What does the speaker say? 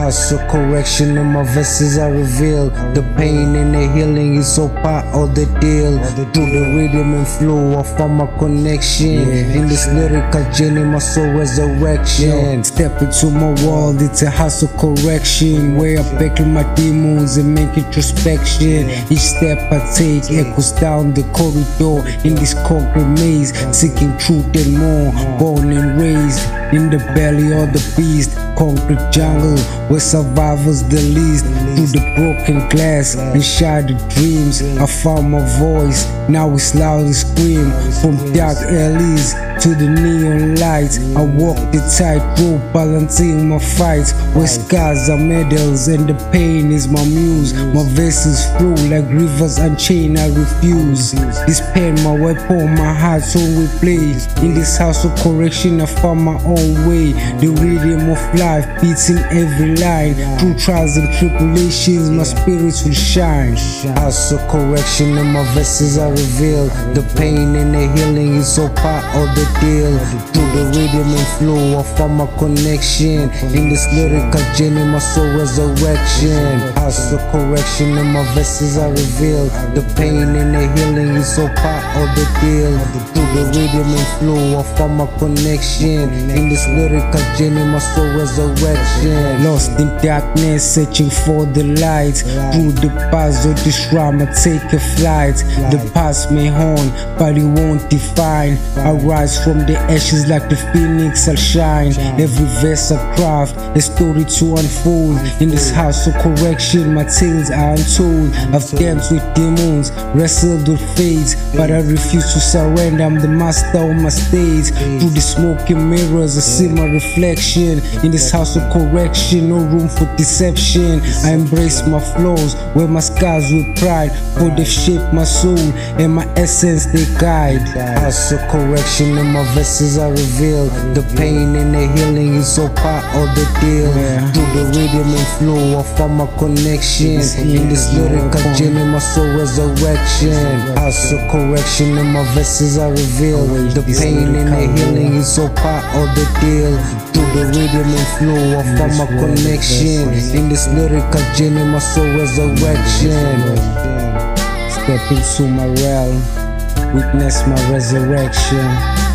Hustle correction and my verses are revealed. The pain and the healing is all part of the deal. Through the rhythm and flow, I found my connection. In this lyrical journey, my soul resurrection. Step into my world, it's a hustle correction, where I battle my demons and make introspection. Each step I take echoes down the corridor in this concrete maze, seeking truth and more. Born and raised in the belly of the beast, concrete jungle where survival's the least. Through the broken glass and shattered dreams, I found my voice, now it's loud and scream. From dark alleys to the neon lights, I walk the tightrope, balancing my fights, where scars are medals and the pain is my muse. My verses flow like rivers unchained, I refuse. This pen my weapon, my heart's on replay. In this house of correction, I found my own way. The rhythm of life beats in every line. Through trials and tribulations, my spirits will shine. House of correction and my verses are revealed. The pain and the healing is all part of the deal. Through the rhythm and flow, I found my connection. In this lyrical journey, my soul resurrection. House of correction and my verses are revealed. The pain and the healing is all part of the deal. Through the rhythm and flow, I found my connection. In this lyrical journey, my soul resurrection. Lost in darkness, searching for the light. Through the paths of this rhyme, I take a flight. The past may haunt, but it won't define. I rise from the ashes like the phoenix, I'll shine. Every verse I craft, a story to unfold. In this house of correction, my tales are untold. I've danced with demons, wrestled with fates, but I refuse to surrender, I'm the master on my stage. Through the smoking mirrors, I see my reflection. In this house of correction, no room for deception. I embrace my flaws, wear my scars with pride, for they've shaped my soul and my essence they guide. House of correction and my verses are revealed. The pain and the healing is all part of the deal. Through the rhythm and flow, I found my connection. In this lyrical journey, my soul resurrection. House of correction and my verses are revealed. The pain and the healing is all part of the deal. Through the rhythm and flow, I found my connection. In this lyrical journey, my soul resurrection. Step into my realm, witness my resurrection.